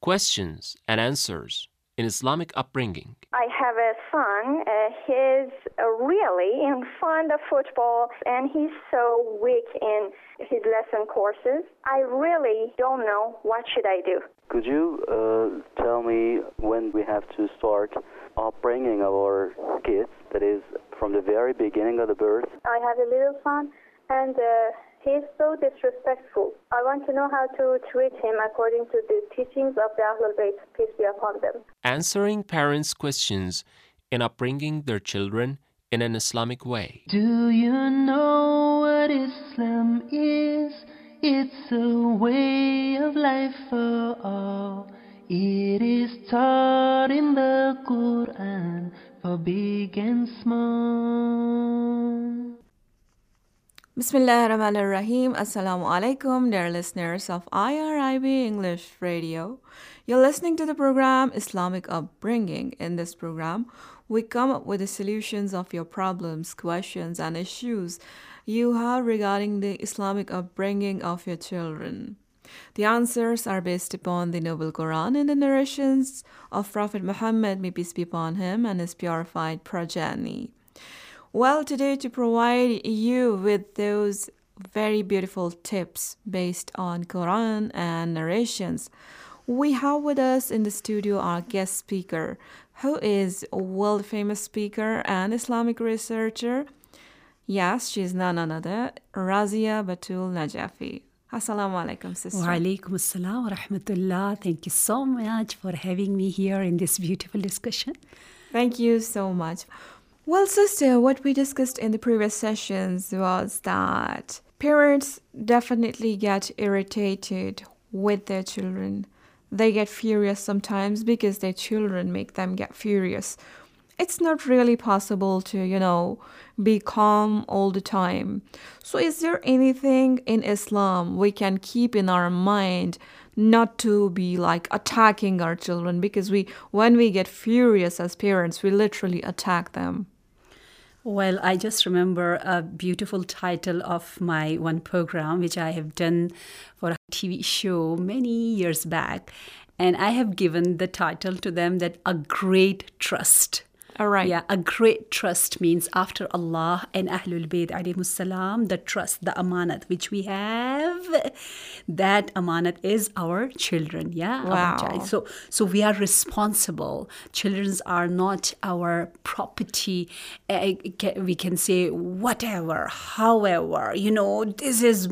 questions and answers in Islamic upbringing. I have a son. He's really in fond of football, and he's so weak in his lesson courses. I really don't know what should I do. Could you tell me when we have to start upbringing our kids, that is, from the very beginning of the birth? I have a little son, and he's so disrespectful. I want to know how to treat him according to the teachings of the Ahlul Bayt, peace be upon them. Answering parents' questions in upbringing their children in an Islamic way. Do you know what Islam is? It's a way of life for all. It is taught in the Quran for big and small. Bismillah ar-Rahman ar-Rahim. Assalamu alaikum, dear listeners of IRIB English Radio. You're listening to the program Islamic Upbringing. In this program, we come up with the solutions of your problems, questions, and issues you have regarding the Islamic upbringing of your children. The answers are based upon the Noble Quran and the narrations of Prophet Muhammad, may peace be upon him, and his purified progeny. Well, today to provide you with those very beautiful tips based on Quran and narrations, we have with us in the studio our guest speaker, who is a world-famous speaker and Islamic researcher. Yes, she is none other, Razia Batul Najafi. Assalamu alaikum, sister. Wa alaikum assalam wa rahmatullah. Thank you so much for having me here in this beautiful discussion. Thank you so much. Well, sister, what we discussed in the previous sessions was that parents definitely get irritated with their children. They get furious sometimes because their children make them get furious. It's not really possible to, be calm all the time. So is there anything in Islam we can keep in our mind not to be like attacking our children? Because when we get furious as parents, we literally attack them. Well, I just remember a beautiful title of my one program, which I have done for a TV show many years back. And I have given the title to them that A Great Trust. All right. Yeah, a great trust means after Allah and Ahlul Bayt alayhimus salam, the trust, the amanat which we have, that amanat is our children. Yeah, wow. Our child. So we are responsible. Children are not our property. We can say whatever, however, this is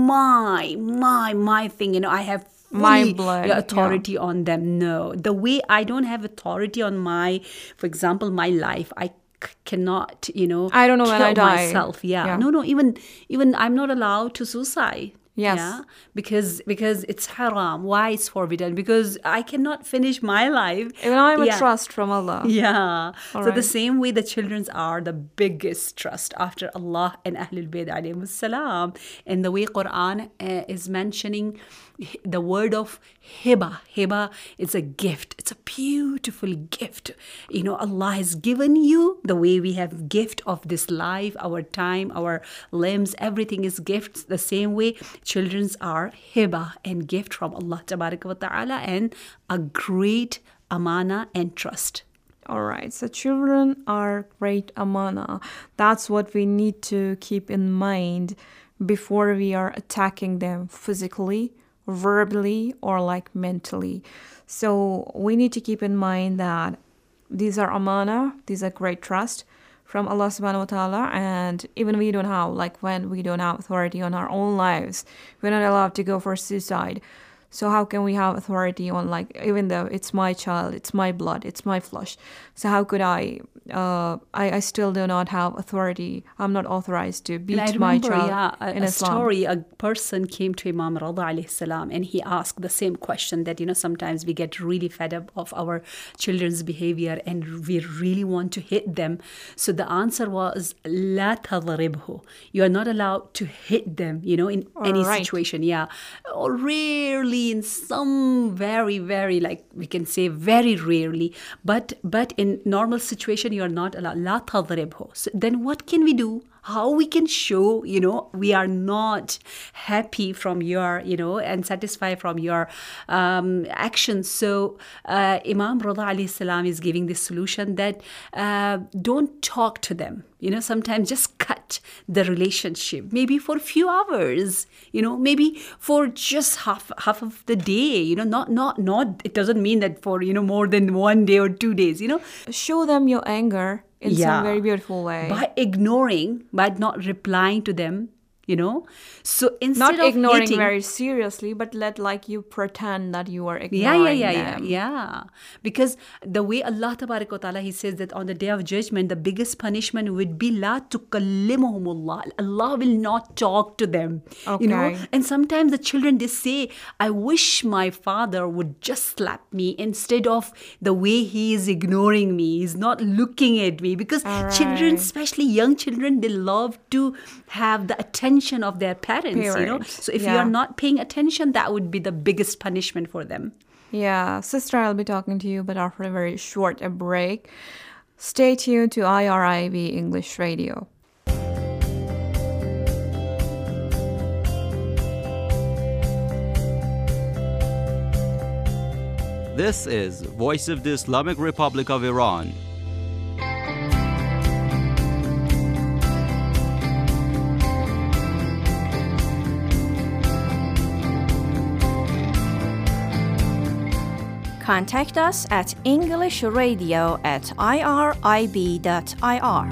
my thing. I have my blood authority on them. No, the way I don't have authority on for example, my life, I cannot, I don't know when I die. Myself. Yeah. No, even I'm not allowed to suicide. Yes. Yeah, because it's haram. Why it's forbidden? Because I cannot finish my life. Even I'm a trust from Allah. Yeah. So the same way the children are the biggest trust after Allah and Ahlul Bayt alayhimus salam. And the way Quran is mentioning the word of hiba. Hiba is a gift. It's a beautiful gift. Allah has given you the way we have gift of this life, our time, our limbs, everything is gifts. The same way children's are hiba and gift from Allah Tabaraka wa Ta'ala and a great amana and trust. All right. So children are great amana. That's what we need to keep in mind before we are attacking them physically, verbally, or like mentally. So we need to keep in mind that these are amana, these are great trust from Allah subhanahu wa ta'ala, and even we don't have, when we don't have authority on our own lives, we're not allowed to go for suicide. So how can we have authority on, even though it's my child, it's my blood, it's my flesh? So how could I still do not have authority. I'm not authorized to beat my child in Islam. Story, a person came to Imam Rada alayhi salam and he asked the same question that, sometimes we get really fed up of our children's behavior and we really want to hit them. So the answer was, La tadribhu. You are not allowed to hit them, in any situation. Yeah. Or rarely, in some very, very, we can say very rarely, but in normal situation, you are not allowed. La tadribhu. So then what can we do? how we can show, we are not happy from your, and satisfied from your actions. So Imam Rida alayhi salam is giving this solution that don't talk to them. Sometimes just cut the relationship, maybe for a few hours, maybe for just half of the day, not, it doesn't mean that for, more than 1 day or 2 days, Show them your anger in some very beautiful way. By ignoring, by not replying to them, So instead not of ignoring hating, very seriously, but let like you pretend that you are ignoring them. Yeah. Because the way Allah Tabarak wa Ta'ala, He says that on the Day of Judgment, the biggest punishment would be La tukallimuhumullah. Allah will not talk to them. Okay. And sometimes the children, they say, I wish my father would just slap me instead of the way he is ignoring me. He's not looking at me. Because children, especially young children, they love to have the attention of their parents. So if you are not paying attention, that would be the biggest punishment for them. Yeah, sister, I'll be talking to you, but after a very short break. Stay tuned to IRIB English Radio. This is Voice of the Islamic Republic of Iran. Contact us at englishradio@irib.ir.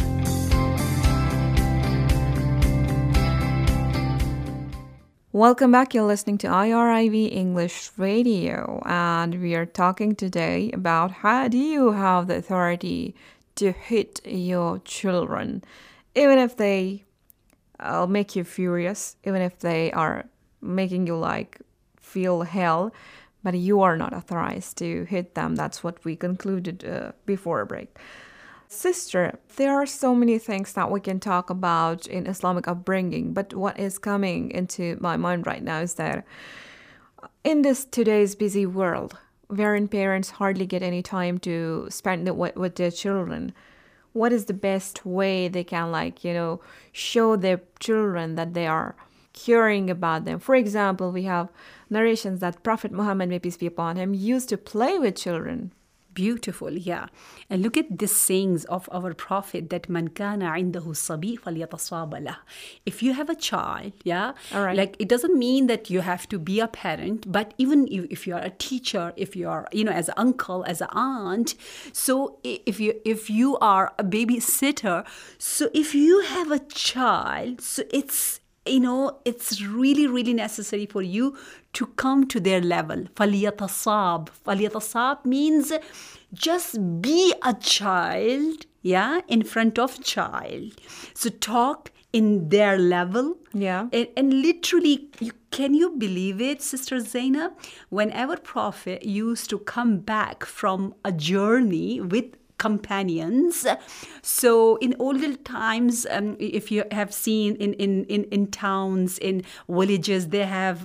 Welcome back. You're listening to IRIB English Radio, and we are talking today about how do you have the authority to hit your children, even if they make you furious, even if they are making you feel hell. But you are not authorized to hit them. That's what we concluded before a break. Sister, there are so many things that we can talk about in Islamic upbringing, but what is coming into my mind right now is that in this today's busy world, wherein parents hardly get any time to spend it with their children, what is the best way they can show their children that they are caring about them? For example, we have narrations that Prophet Muhammad, may peace be upon him, used to play with children. Beautiful, yeah. And look at these sayings of our Prophet that man kana indahu sabi falyatasab lah. If you have a child, yeah, all right. It doesn't mean that you have to be a parent, but even if you are a teacher, if you are, as an uncle, as an aunt, so if you are a babysitter, so if you have a child, so it's really, really necessary for you to come to their level. فَلْيَتَصَابْ. فَلْيَتَصَابْ means just be a child, in front of child. So talk in their level. Yeah. And literally, can you believe it, Sister Zainab? When our Prophet used to come back from a journey with companions. So in older times, if you have seen in towns, in villages, they have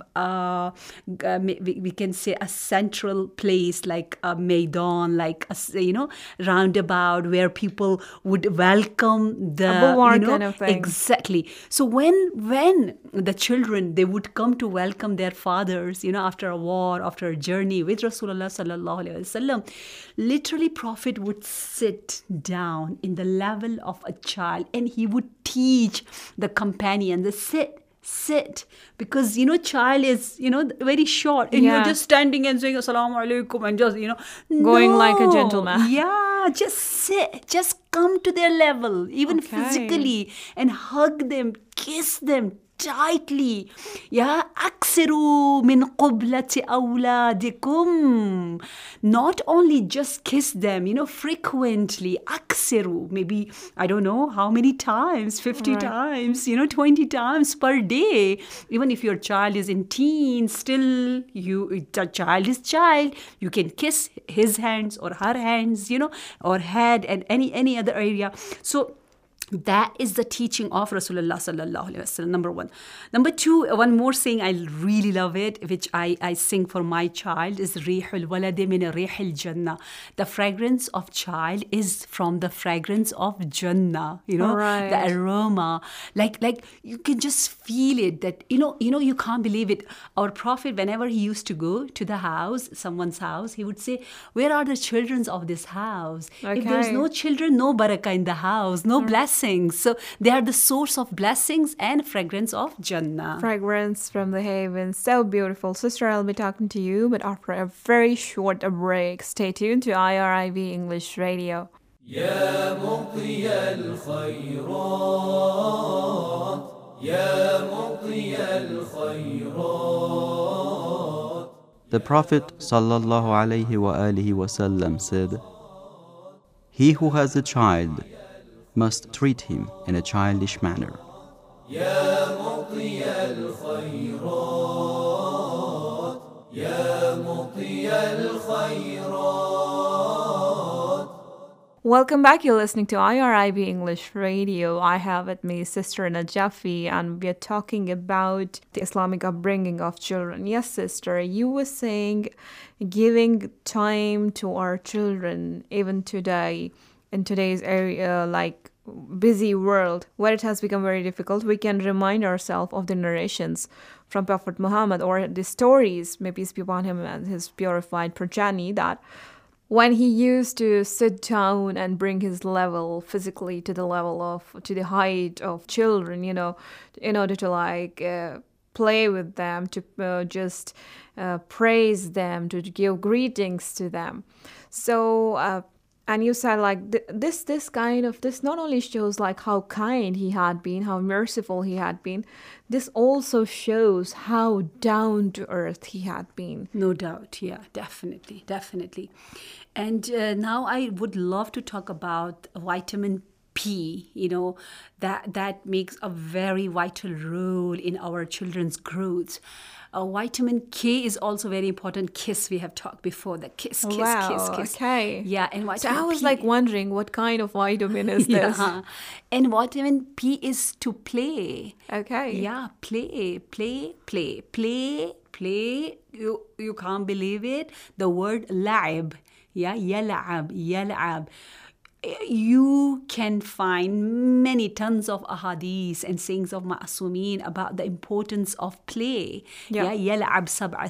we can say a central place like a maidan, like a roundabout where people would welcome the kind of thing. Exactly. So when the children, they would come to welcome their fathers, after a war, after a journey with Rasulullah sallallahu alaihi wasallam, literally Prophet would sit down in the level of a child and he would teach the companion, the sit, because child is very short and you're just standing and saying assalamu alaikum and just going like a gentleman. Yeah, just sit, just come to their level, even physically, and hug them, kiss them tightly. Yeah, aksiru min qublati awladikum. Not only just kiss them, frequently. Aksiru, maybe, I don't know how many times, 50 times, 20 times per day. Even if your child is in teens, still the child is child. You can kiss his hands or her hands, or head and any other area. So That is the teaching of Rasulullah sallallahu alaihi wasallam, number one. Number two, one more saying, I really love it, which I sing for my child, is Rihul waladi min rihil Jannah. The fragrance of child is from the fragrance of Jannah, you know, Right. the aroma. Like you can just feel it, that, you know, you can't believe it. Our Prophet, whenever he used to go to the house, someone's house, he would say, where are the children of this house? If there's Okay. no children, no barakah in the house, no blessings. So they are the source of blessings and fragrance of Jannah. Fragrance from the heavens. So beautiful. Sister, I'll be talking to you, but after a very short break. Stay tuned to IRIB English Radio. يا مطي الخيرات يا مطي الخيرات. The Prophet sallallahu alaihi wasallam said, "He who has a child must treat him in a childish manner." يا مطي الخيرات يا مطي الخيرات. Welcome back. You're listening to IRIB English Radio. I have with me Sister Najafi, and we are talking about the Islamic upbringing of children. Yes, Sister, you were saying giving time to our children, even today, in today's area, like busy world, where it has become very difficult, we can remind ourselves of the narrations from Prophet Muhammad, or the stories, may peace be upon him and his purified progeny, that when he used to sit down and bring his level physically to the level of, to the height of children, you know, in order to play with them, to just praise them, to give greetings to them. So, and you said this not only shows like how kind he had been, how merciful he had been, this also shows how down to earth he had been. No doubt, yeah, definitely. And now I would love to talk about vitamin P, you know, that makes a very vital role in our children's growth. Vitamin K is also very important. Kiss, we have talked before, the kiss. Okay. Yeah, and vitamin So I was P, like wondering, what kind of vitamin is this? yeah. And vitamin P is to play. Okay. Yeah, play. You can't believe it. The word la'ib. Yeah, yal'ab. You can find many tons of ahadith and sayings of Ma'asumeen about the importance of play. Yeah. يلعب سبع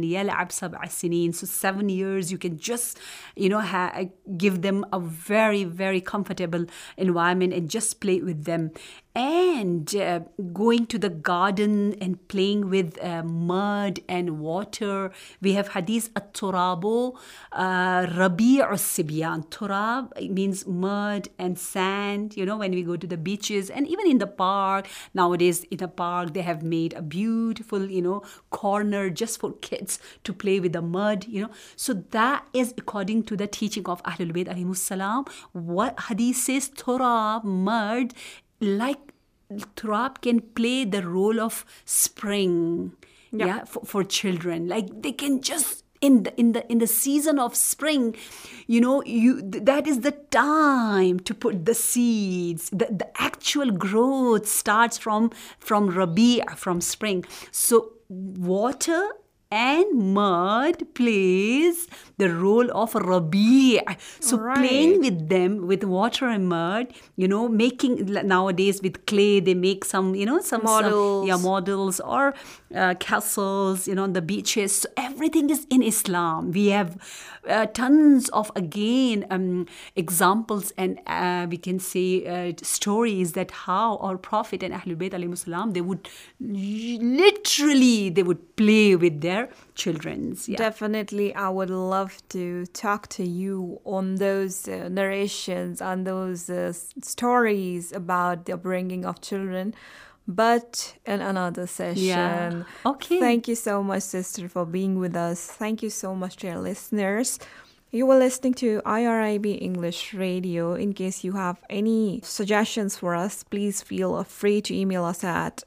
سنين. So 7 years, you can just, you know, give them a very, very comfortable environment and just play with them. And going to the garden and playing with mud and water. We have hadith at-turabu rabi'u sibyan. Turab means mud and sand. You know, when we go to the beaches and even in the park. Nowadays, in the park, they have made a beautiful, you know, corner just for kids to play with the mud, you know. So that is according to the teaching of Ahlul Bayt alayhimus salam. What hadith says, turab, mud, like turab can play the role of spring, for children. Like they can just in the season of spring, you know, that is the time to put the seeds. The actual growth starts from Rabi', from spring. So water and mud plays the role of Rabi'. So playing with them, with water and mud, you know, making, nowadays with clay, they make some, you know, some models. Models or castles, you know, on the beaches. So everything is in Islam. We have tons of, again, examples and we can say stories that how our Prophet and Ahlul Bayt alayhimus salam, they would literally, they would play with their children's. Yeah. Definitely, I would love to talk to you on those narrations, on those stories about the upbringing of children, but in another session. Yeah. Okay. Thank you so much, Sister, for being with us. Thank you so much to our listeners. You were listening to IRIB English Radio. In case you have any suggestions for us, please feel free to email us at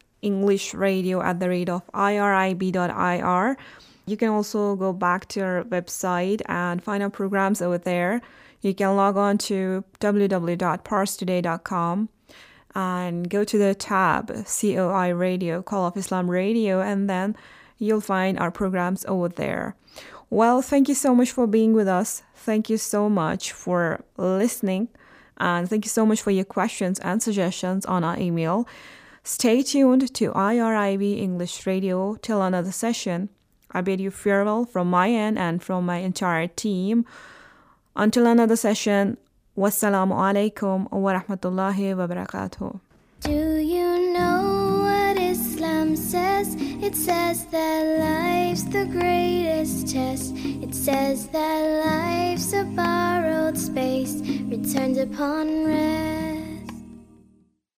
englishradio@irib.ir. You can also go back to our website and find our programs over there. You can log on to www.parstoday.com. and go to the tab COI Radio, Call of Islam Radio, and then you'll find our programs over there. Well, thank you so much for being with us. Thank you so much for listening. And thank you so much for your questions and suggestions on our email. Stay tuned to IRIB English Radio till another session. I bid you farewell from my end and from my entire team. Until another session, wassalamu alaikum wa rahmatullahi wa barakatuh. Do you know what Islam says? It says that life's the greatest test. It says that life's a borrowed space, returned upon rest.